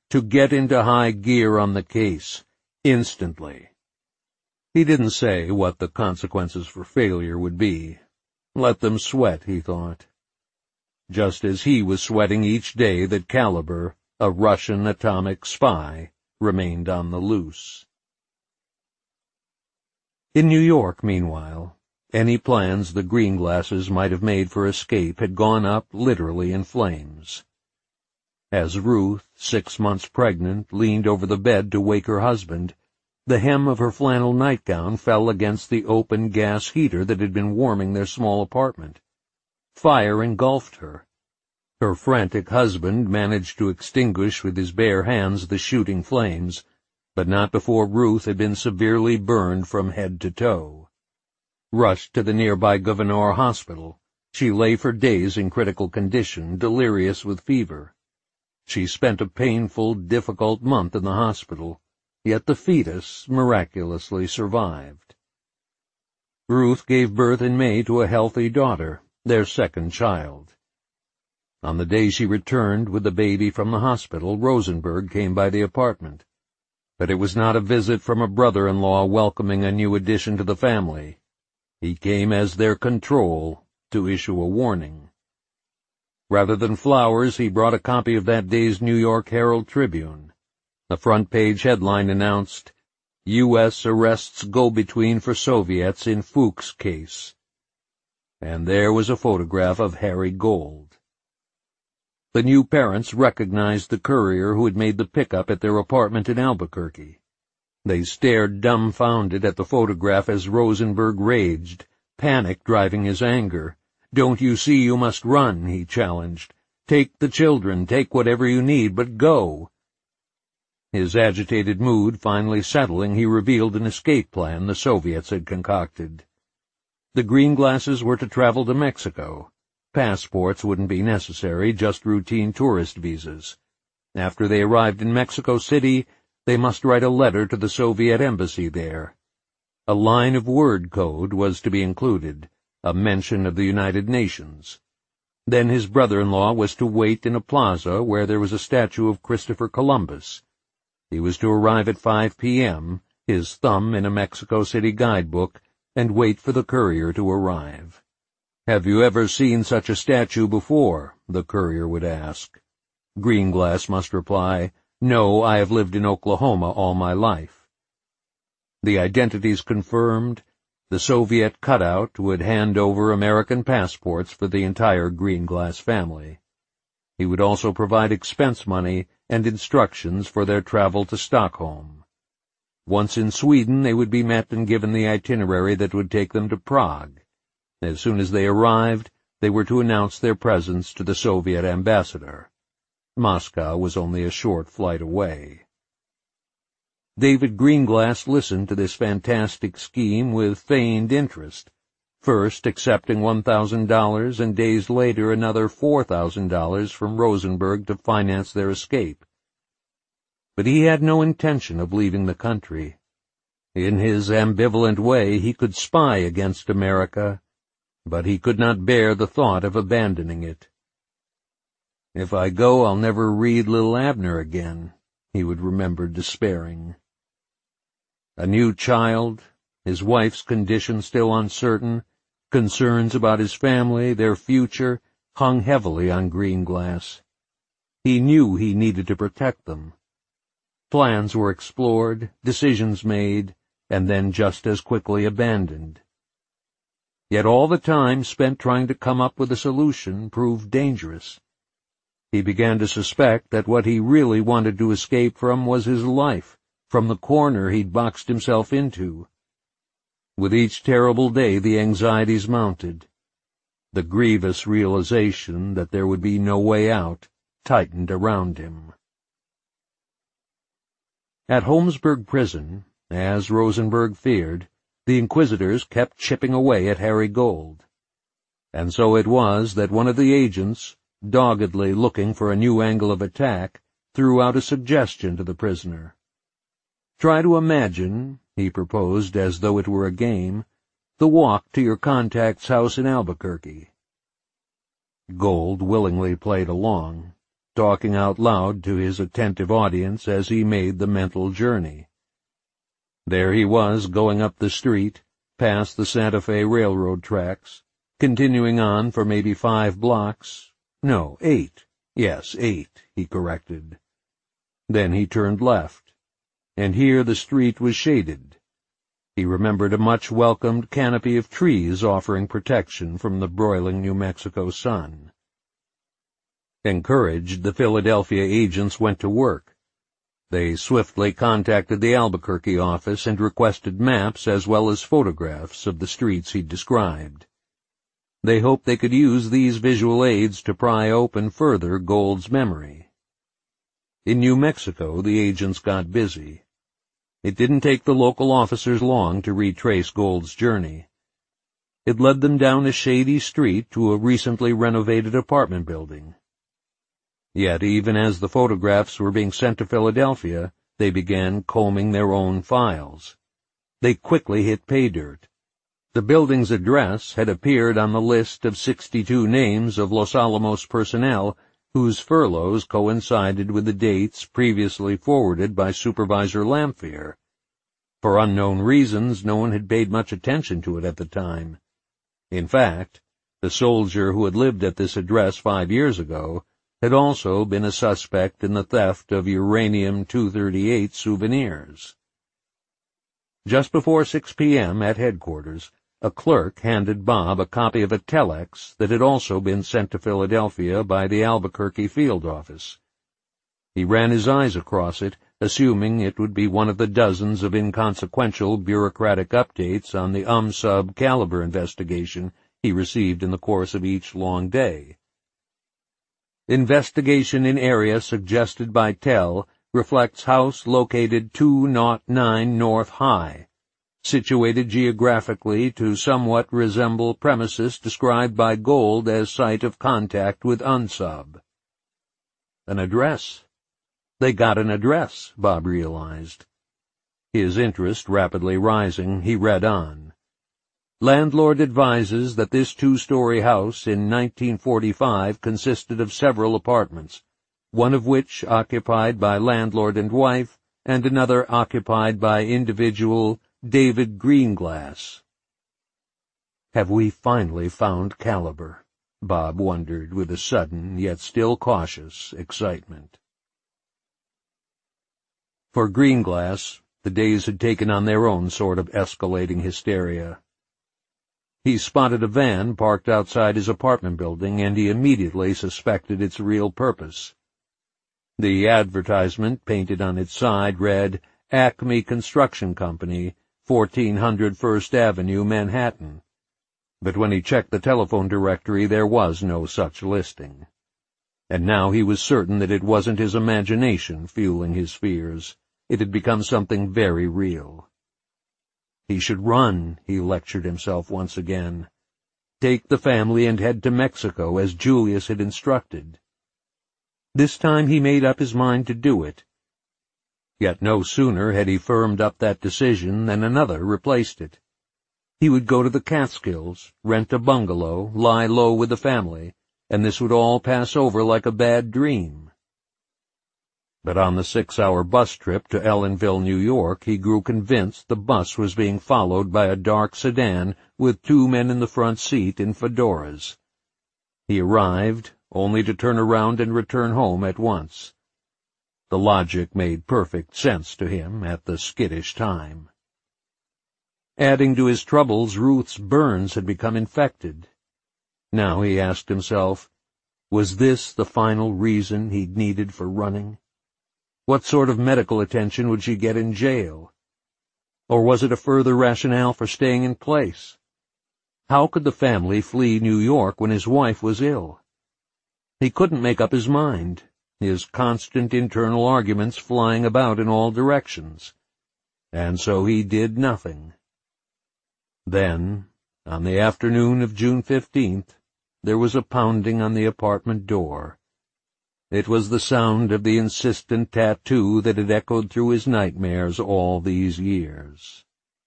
to get into high gear on the case, instantly. He didn't say what the consequences for failure would be. Let them sweat, he thought. Just as he was sweating each day that Caliber, a Russian atomic spy, remained on the loose. In New York, meanwhile, any plans the Greenglasses might have made for escape had gone up literally in flames. As Ruth, six months pregnant, leaned over the bed to wake her husband, the hem of her flannel nightgown fell against the open gas heater that had been warming their small apartment. Fire engulfed her. Her frantic husband managed to extinguish with his bare hands the shooting flames, but not before Ruth had been severely burned from head to toe. Rushed to the nearby Gouverneur Hospital, she lay for days in critical condition, delirious with fever. She spent a painful, difficult month in the hospital, yet the fetus miraculously survived. Ruth gave birth in May to a healthy daughter, their second child. On the day she returned with the baby from the hospital, Rosenberg came by the apartment. But it was not a visit from a brother-in-law welcoming a new addition to the family. He came as their control to issue a warning. Rather than flowers, he brought a copy of that day's New York Herald Tribune. The front-page headline announced, U S arrests go-between for Soviets in Fuchs case. And there was a photograph of Harry Gold. The new parents recognized the courier who had made the pickup at their apartment in Albuquerque. They stared dumbfounded at the photograph as Rosenberg raged, panic driving his anger. "Don't you see you must run?" he challenged. "Take the children, take whatever you need, but go." His agitated mood finally settling, he revealed an escape plan the Soviets had concocted. The Greenglasses were to travel to Mexico. Passports wouldn't be necessary, just routine tourist visas. After they arrived in Mexico City, they must write a letter to the Soviet embassy there. A line of word code was to be included, a mention of the United Nations. Then his brother-in-law was to wait in a plaza where there was a statue of Christopher Columbus. He was to arrive at five p m, his thumb in a Mexico City guidebook, and wait for the courier to arrive. "Have you ever seen such a statue before?" the courier would ask. Greenglass must reply, "No, I have lived in Oklahoma all my life." The identities confirmed, the Soviet cutout would hand over American passports for the entire Greenglass family. He would also provide expense money and instructions for their travel to Stockholm. Once in Sweden, they would be met and given the itinerary that would take them to Prague. As soon as they arrived, they were to announce their presence to the Soviet ambassador. Moscow was only a short flight away. David Greenglass listened to this fantastic scheme with feigned interest, first accepting one thousand dollars and days later another four thousand dollars from Rosenberg to finance their escape. But he had no intention of leaving the country. In his ambivalent way, he could spy against America, but he could not bear the thought of abandoning it. "If I go, I'll never read Little Abner again," he would remember despairing. A new child, his wife's condition still uncertain, concerns about his family, their future, hung heavily on Greenglass. He knew he needed to protect them. Plans were explored, decisions made, and then just as quickly abandoned. Yet all the time spent trying to come up with a solution proved dangerous. He began to suspect that what he really wanted to escape from was his life, from the corner he'd boxed himself into. With each terrible day the anxieties mounted. The grievous realization that there would be no way out tightened around him. At Holmesburg Prison, as Rosenberg feared, the inquisitors kept chipping away at Harry Gold. And so it was that one of the agents, doggedly looking for a new angle of attack, threw out a suggestion to the prisoner. "Try to imagine," he proposed as though it were a game, "the walk to your contact's house in Albuquerque." Gold willingly played along. talking out loud to his attentive audience as he made the mental journey. There he was, going up the street, past the Santa Fe railroad tracks, continuing on for maybe five blocks. No, eight. Yes, eight, he corrected. Then he turned left, and here the street was shaded. He remembered a much-welcomed canopy of trees offering protection from the broiling New Mexico sun. Encouraged, the Philadelphia agents went to work. They swiftly contacted the Albuquerque office and requested maps as well as photographs of the streets he'd described. They hoped they could use these visual aids to pry open further Gould's memory. In New Mexico, the agents got busy. It didn't take the local officers long to retrace Gould's journey. It led them down a shady street to a recently renovated apartment building. Yet, even as the photographs were being sent to Philadelphia, they began combing their own files. They quickly hit pay dirt. The building's address had appeared on the list of sixty-two names of Los Alamos personnel whose furloughs coincided with the dates previously forwarded by Supervisor Lamphere. For unknown reasons, no one had paid much attention to it at the time. In fact, the soldier who had lived at this address five years ago had also been a suspect in the theft of uranium two thirty-eight souvenirs. Just before six p.m. at headquarters, a clerk handed Bob a copy of a telex that had also been sent to Philadelphia by the Albuquerque field office. He ran his eyes across it, assuming it would be one of the dozens of inconsequential bureaucratic updates on the UMSUB Caliber investigation he received in the course of each long day. Investigation in area suggested by Tell reflects house located two oh nine North High, situated geographically to somewhat resemble premises described by Gould as site of contact with UNSUB. An address. They got an address, Bob realized. His interest rapidly rising, he read on. Landlord advises that this two-story house in nineteen forty-five consisted of several apartments, one of which occupied by landlord and wife, and another occupied by individual David Greenglass. Have we finally found Caliber? Bob wondered with a sudden, yet still cautious, excitement. For Greenglass, the days had taken on their own sort of escalating hysteria. He spotted a van parked outside his apartment building, and he immediately suspected its real purpose. The advertisement, painted on its side, read, Acme Construction Company, fourteen hundred First Avenue, Manhattan. But when he checked the telephone directory, there was no such listing. And now he was certain that it wasn't his imagination fueling his fears. It had become something very real. He should run, he lectured himself once again. Take the family and head to Mexico, as Julius had instructed. This time he made up his mind to do it. Yet no sooner had he firmed up that decision than another replaced it. He would go to the Catskills, rent a bungalow, lie low with the family, and this would all pass over like a bad dream. But on the six-hour bus trip to Ellenville, New York, he grew convinced the bus was being followed by a dark sedan with two men in the front seat in fedoras. He arrived, only to turn around and return home at once. The logic made perfect sense to him at the skittish time. Adding to his troubles, Ruth's burns had become infected. Now he asked himself, was this the final reason he'd needed for running? What sort of medical attention would she get in jail? Or was it a further rationale for staying in place? How could the family flee New York when his wife was ill? He couldn't make up his mind, his constant internal arguments flying about in all directions. And so he did nothing. Then, on the afternoon of June fifteenth, there was a pounding on the apartment door. It was the sound of the insistent tattoo that had echoed through his nightmares all these years.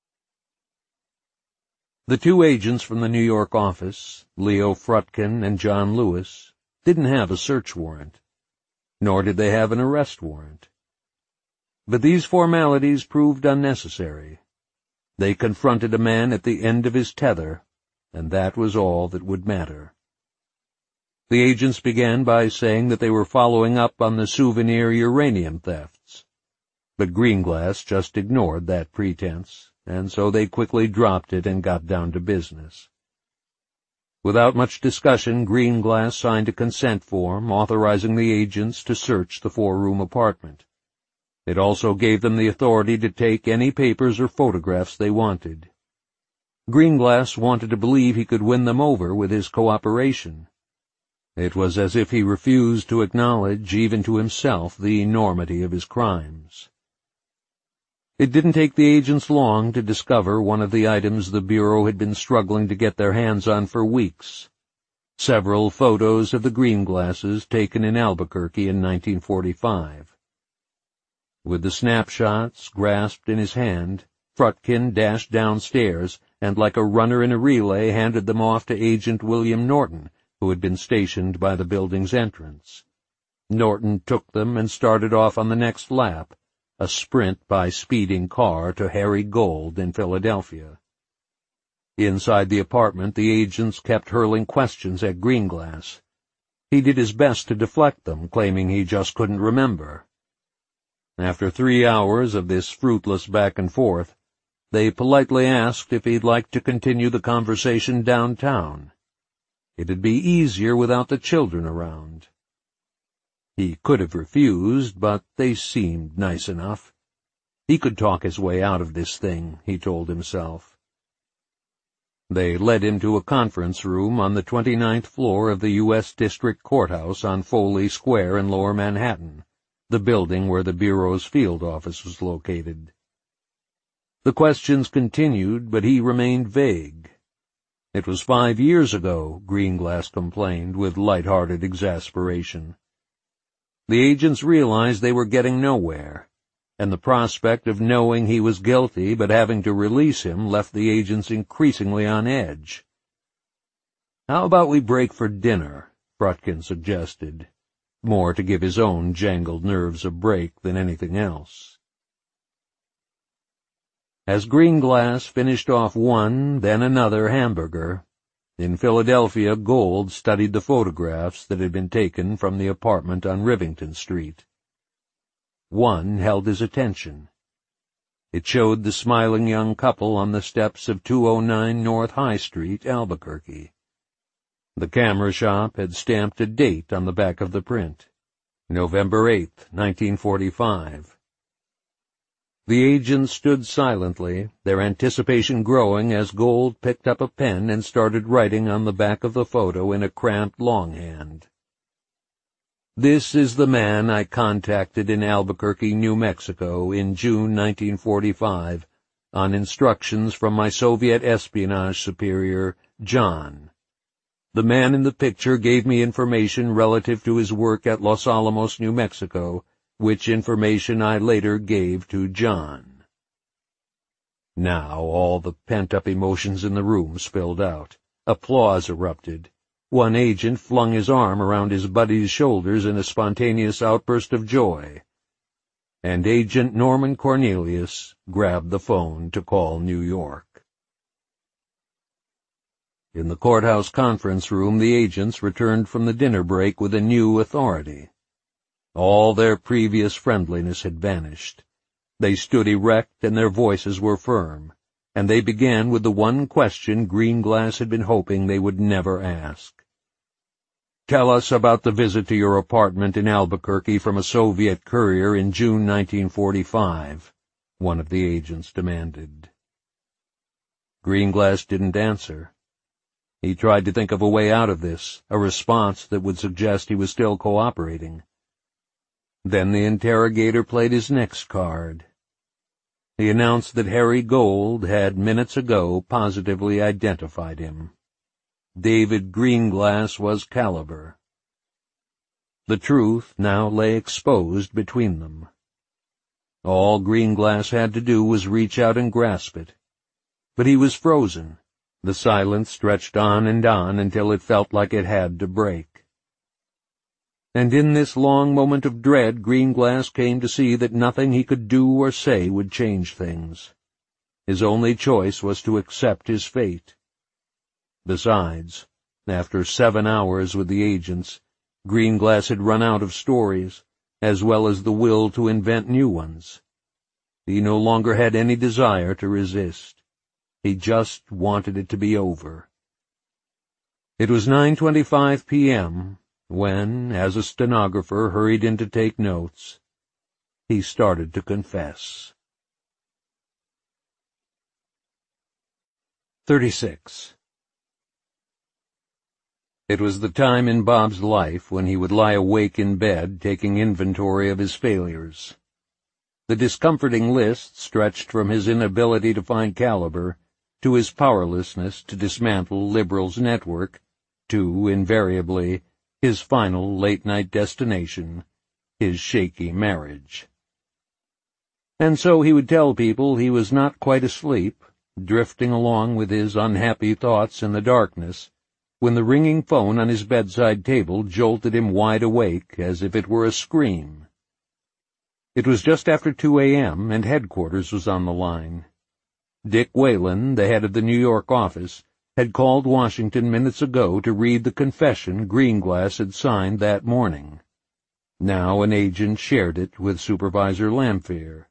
The two agents from the New York office, Leo Frutkin and John Lewis, didn't have a search warrant. nor did they have an arrest warrant. But these formalities proved unnecessary. They confronted a man at the end of his tether, and that was all that would matter. The agents began by saying that they were following up on the souvenir uranium thefts. But Greenglass just ignored that pretense, and so they quickly dropped it and got down to business. Without much discussion, Greenglass signed a consent form authorizing the agents to search the four-room apartment. It also gave them the authority to take any papers or photographs they wanted. Greenglass wanted to believe he could win them over with his cooperation. It was as if he refused to acknowledge, even to himself, the enormity of his crimes. It didn't take the agents long to discover one of the items the Bureau had been struggling to get their hands on for weeks. Several photos of the Greenglasses taken in Albuquerque in nineteen forty-five. With the snapshots grasped in his hand, Frutkin dashed downstairs and like a runner in a relay handed them off to Agent William Norton, who had been stationed by the building's entrance. Norton took them and started off on the next lap, a sprint by speeding car to Harry Gold in Philadelphia. Inside the apartment, the agents kept hurling questions at Greenglass. He did his best to deflect them, claiming he just couldn't remember. After three hours of this fruitless back and forth, they politely asked if he'd like to continue the conversation downtown. It'd be easier without the children around. He could have refused, but they seemed nice enough. He could talk his way out of this thing, he told himself. They led him to a conference room on the twenty-ninth floor of the U S District Courthouse on Foley Square in Lower Manhattan, the building where the Bureau's field office was located. The questions continued, but he remained vague. It was five years ago, Greenglass complained with light-hearted exasperation. The agents realized they were getting nowhere, and the prospect of knowing he was guilty but having to release him left the agents increasingly on edge. "How about we break for dinner?" Frutkin suggested, more to give his own jangled nerves a break than anything else. As Greenglass finished off one, then another hamburger, in Philadelphia Gold studied the photographs that had been taken from the apartment on Rivington Street. One held his attention. It showed the smiling young couple on the steps of two oh nine North High Street, Albuquerque. The camera shop had stamped a date on the back of the print, November eighth, nineteen forty-five. The agents stood silently, their anticipation growing as Gold picked up a pen and started writing on the back of the photo in a cramped longhand. "This is the man I contacted in Albuquerque, New Mexico, in June nineteen forty-five, on instructions from my Soviet espionage superior, John. The man in the picture gave me information relative to his work at Los Alamos, New Mexico, which information I later gave to John." Now all the pent-up emotions in the room spilled out. Applause erupted. One agent flung his arm around his buddy's shoulders in a spontaneous outburst of joy. And Agent Norman Cornelius grabbed the phone to call New York. In the courthouse conference room, the agents returned from the dinner break with a new authority. All their previous friendliness had vanished. They stood erect and their voices were firm, and they began with the one question Greenglass had been hoping they would never ask. "Tell us about the visit to your apartment in Albuquerque from a Soviet courier in June nineteen forty-five, one of the agents demanded. Greenglass didn't answer. He tried to think of a way out of this, a response that would suggest he was still cooperating. Then the interrogator played his next card. He announced that Harry Gold had minutes ago positively identified him. David Greenglass was Caliber. The truth now lay exposed between them. All Greenglass had to do was reach out and grasp it. But he was frozen. The silence stretched on and on until it felt like it had to break. And in this long moment of dread, Greenglass came to see that nothing he could do or say would change things. His only choice was to accept his fate. Besides, after seven hours with the agents, Greenglass had run out of stories, as well as the will to invent new ones. He no longer had any desire to resist. He just wanted it to be over. It was nine twenty-five p m when, as a stenographer hurried in to take notes, he started to confess. thirty-six. It was the time in Bob's life when he would lie awake in bed taking inventory of his failures. The discomforting list stretched from his inability to find Caliber, to his powerlessness to dismantle Liberal's network, to, invariably, his final late-night destination, his shaky marriage. And so he would tell people he was not quite asleep, drifting along with his unhappy thoughts in the darkness, when the ringing phone on his bedside table jolted him wide awake as if it were a scream. It was just after two a m, and headquarters was on the line. Dick Whalen, the head of the New York office, had called Washington minutes ago to read the confession Greenglass had signed that morning. Now an agent shared it with Supervisor Lamphere.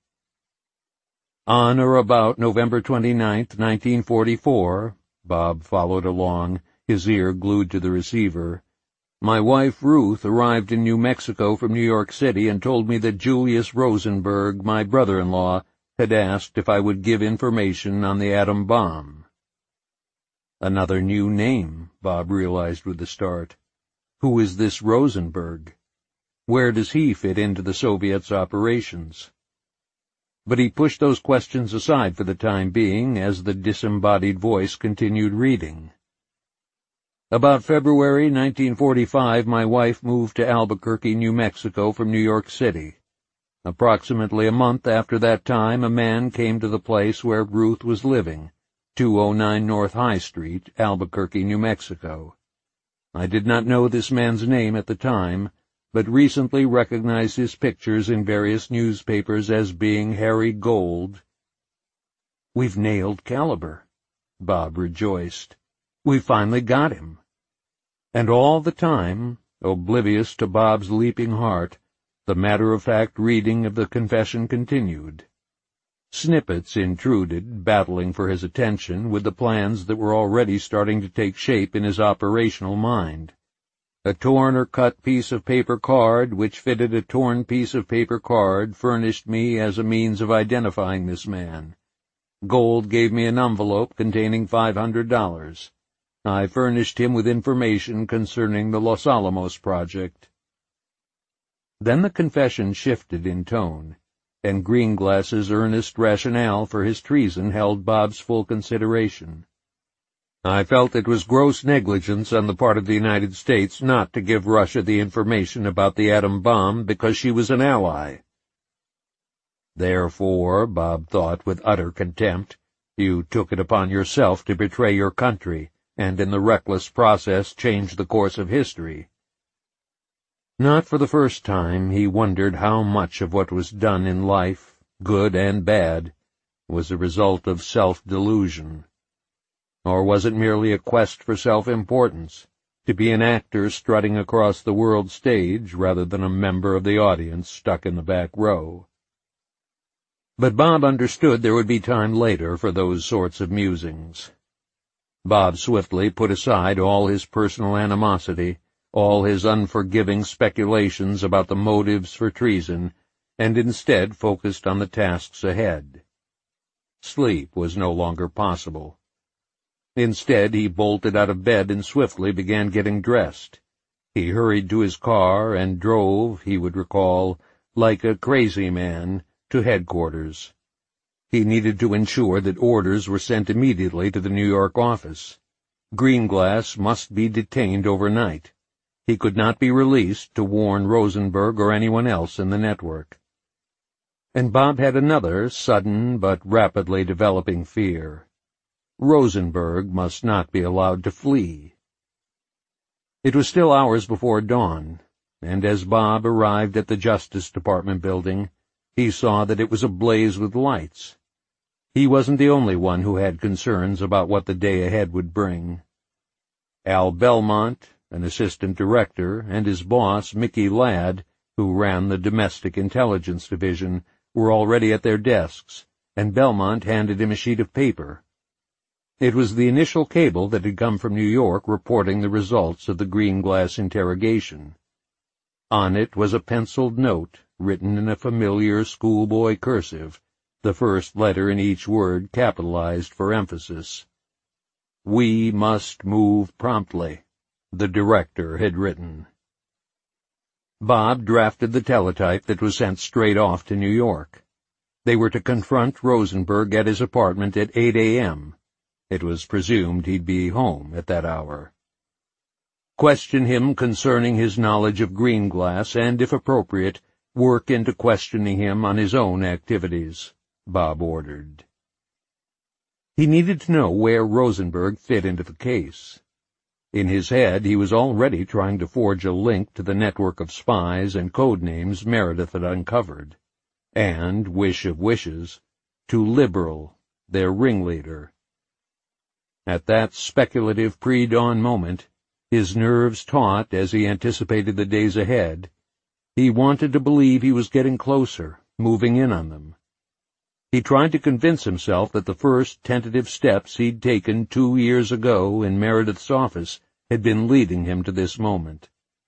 On or about November twenty-ninth, nineteen forty-four, Bob followed along, his ear glued to the receiver, my wife Ruth arrived in New Mexico from New York City and told me that Julius Rosenberg, my brother-in-law, had asked if I would give information on the atom bomb. Another new name, Bob realized with a start. Who is this Rosenberg? Where does he fit into the Soviets' operations? But he pushed those questions aside for the time being as the disembodied voice continued reading. About February nineteen forty-five, my wife moved to Albuquerque, New Mexico from New York City. Approximately a month after that time, a man came to the place where Ruth was living, two oh nine North High Street, Albuquerque, New Mexico. I did not know this man's name at the time, but recently recognized his pictures in various newspapers as being Harry Gold. "We've nailed Caliber," Bob rejoiced. "We finally got him." And all the time, oblivious to Bob's leaping heart, the matter-of-fact reading of the confession continued. Snippets intruded, battling for his attention with the plans that were already starting to take shape in his operational mind. A torn or cut piece of paper card which fitted a torn piece of paper card furnished me as a means of identifying this man. Gold gave me an envelope containing five hundred dollars. I furnished him with information concerning the Los Alamos project. Then the confession shifted in tone, and Greenglass's earnest rationale for his treason held Bob's full consideration. I felt it was gross negligence on the part of the United States not to give Russia the information about the atom bomb because she was an ally. Therefore, Bob thought with utter contempt, you took it upon yourself to betray your country, and in the reckless process change the course of history. Not for the first time he wondered how much of what was done in life, good and bad, was a result of self-delusion. Or was it merely a quest for self-importance, to be an actor strutting across the world stage rather than a member of the audience stuck in the back row? But Bob understood there would be time later for those sorts of musings. Bob swiftly put aside all his personal animosity, all his unforgiving speculations about the motives for treason, and instead focused on the tasks ahead. Sleep was no longer possible. Instead, he bolted out of bed and swiftly began getting dressed. He hurried to his car and drove, he would recall, like a crazy man, to headquarters. He needed to ensure that orders were sent immediately to the New York office. Greenglass must be detained overnight. He could not be released to warn Rosenberg or anyone else in the network. And Bob had another, sudden but rapidly developing fear. Rosenberg must not be allowed to flee. It was still hours before dawn. and as Bob arrived at the Justice Department building, he saw that it was ablaze with lights. He wasn't the only one who had concerns about what the day ahead would bring. Al Belmont, an assistant director, and his boss, Mickey Ladd, who ran the Domestic Intelligence Division, were already at their desks, and Belmont handed him a sheet of paper. It was the initial cable that had come from New York reporting the results of the Greenglass interrogation. On it was a penciled note, written in a familiar schoolboy cursive, the first letter in each word capitalized for emphasis. "We must move promptly," the director had written. Bob drafted the teletype that was sent straight off to New York. They were to confront Rosenberg at his apartment at eight a.m. It was presumed he'd be home at that hour. Question him concerning his knowledge of Greenglass and, if appropriate, work into questioning him on his own activities, Bob ordered. He needed to know where Rosenberg fit into the case. In his head, he was already trying to forge a link to the network of spies and code names Meredith had uncovered, and, wish of wishes, to Liberal, their ringleader. At that speculative pre-dawn moment, his nerves taut as he anticipated the days ahead, he wanted to believe he was getting closer, moving in on them. He tried to convince himself that the first tentative steps he'd taken two years ago in Meredith's office had been leading him to this moment.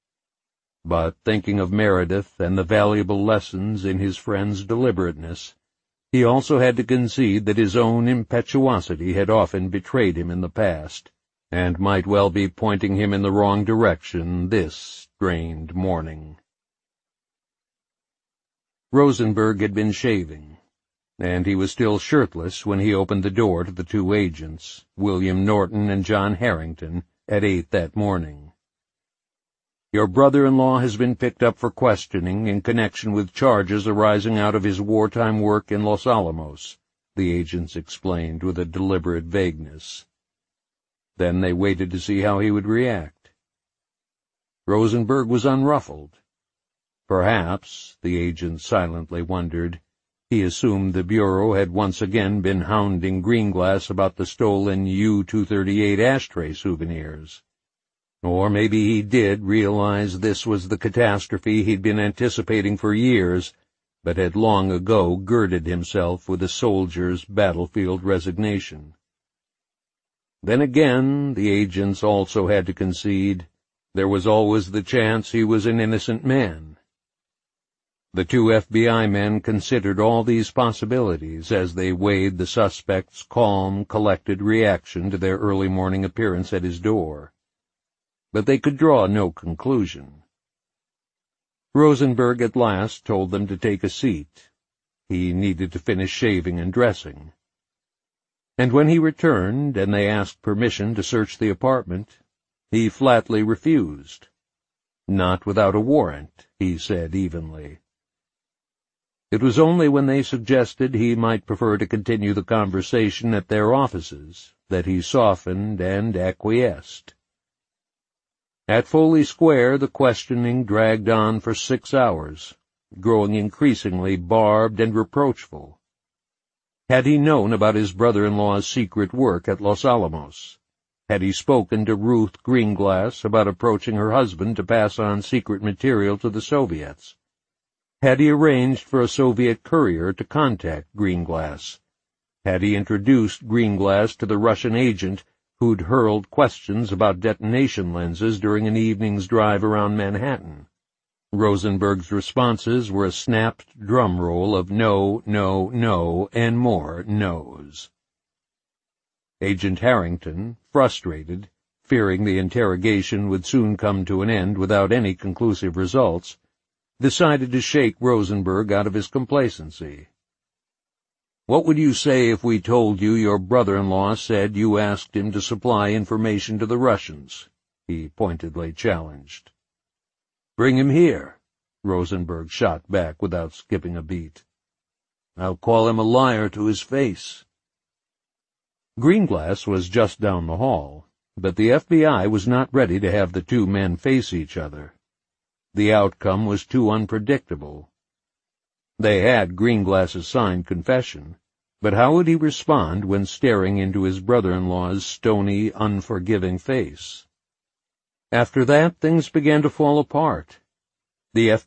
But thinking of Meredith and the valuable lessons in his friend's deliberateness, he also had to concede that his own impetuosity had often betrayed him in the past, and might well be pointing him in the wrong direction this strained morning. Rosenberg had been shaving, and he was still shirtless when he opened the door to the two agents, William Norton and John Harrington, at eight that morning. "Your brother-in-law has been picked up for questioning in connection with charges arising out of his wartime work in Los Alamos," the agents explained with a deliberate vagueness. Then they waited to see how he would react. Rosenberg was unruffled. Perhaps, the agent silently wondered, he assumed the Bureau had once again been hounding Greenglass about the stolen U two thirty-eight ashtray souvenirs. Or maybe he did realize this was the catastrophe he'd been anticipating for years, but had long ago girded himself with a soldier's battlefield resignation. Then again, the agents also had to concede, there was always the chance he was an innocent man. The two F B I men considered all these possibilities as they weighed the suspect's calm, collected reaction to their early morning appearance at his door. But they could draw no conclusion. Rosenberg at last told them to take a seat. He needed to finish shaving and dressing. And when he returned and they asked permission to search the apartment, he flatly refused. Not without a warrant, he said evenly. It was only when they suggested he might prefer to continue the conversation at their offices that he softened and acquiesced. At Foley Square, the questioning dragged on for six hours, growing increasingly barbed and reproachful. Had he known about his brother-in-law's secret work at Los Alamos? Had he spoken to Ruth Greenglass about approaching her husband to pass on secret material to the Soviets? Had he arranged for a Soviet courier to contact Greenglass? Had he introduced Greenglass to the Russian agent who'd hurled questions about detonation lenses during an evening's drive around Manhattan? Rosenberg's responses were a snapped drum roll of no, no, no, and more no's. Agent Harrington, frustrated, fearing the interrogation would soon come to an end without any conclusive results, decided to shake Rosenberg out of his complacency. "What would you say if we told you your brother-in-law said you asked him to supply information to the Russians?" he pointedly challenged. "Bring him here," Rosenberg shot back without skipping a beat. "I'll call him a liar to his face." Greenglass was just down the hall, but the F B I was not ready to have the two men face each other. The outcome was too unpredictable. They had Greenglass's signed confession, but how would he respond when staring into his brother-in-law's stony, unforgiving face? After that, things began to fall apart. The F